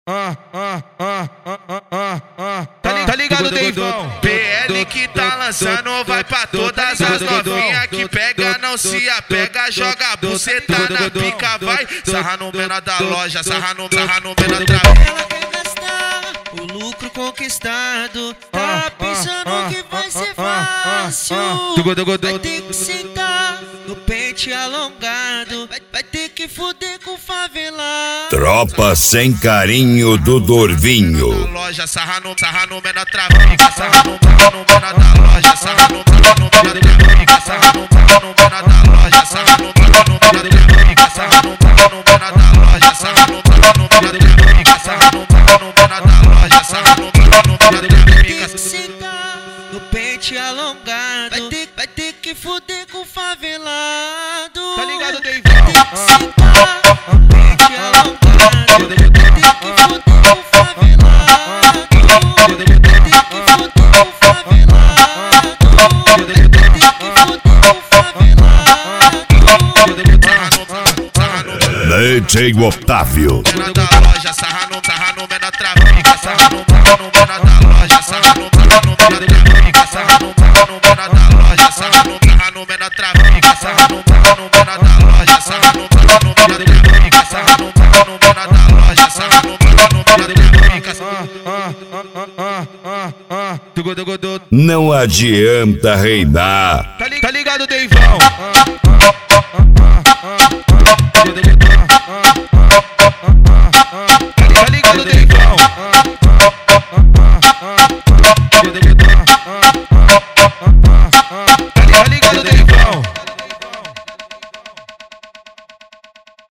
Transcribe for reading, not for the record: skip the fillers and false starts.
Tá ligado, Deivão? PL que tá lançando vai pra todas as novinhas que pega, não se apega, joga a buceta na pica, vai. Sarra no menor da loja, sarra no menor da Ela quer gastar o lucro conquistado, tá pensando que vai ser fácil. Vai ter que sentar no pente alongado, vai ter que fuder com favelado. Tropa sem carinho do Dorvinho. Loja, sarra no menor trafica, sarra no menor da loja, sarra no menor trafica, sarra no menor da loja, sarra no menor trafica, sarra no menor da loja, sarra no menor trafica, sarra no menor da loja, sarra no menor trafica. Sentar no pente alongado, vai ter que fuder com favelado. Tá ligado, Deivão? Vai ter que sentar no pente alongado, vai ter que fuder com favelado. Vai ter que fuder com favelado. Vai ter que fuder com favelado. DJ Otávio. Menor da loja, sarra no menor trafica, sarra no menor da loja, sarra no menor trafica, sarra no menor da loja, sarra no menor trafica, sarra no menor da loja, sarra no menor trafica, sarra no menor da loja, sarra no menor trafica. Não adianta reinar. Tá ligado, Deivão?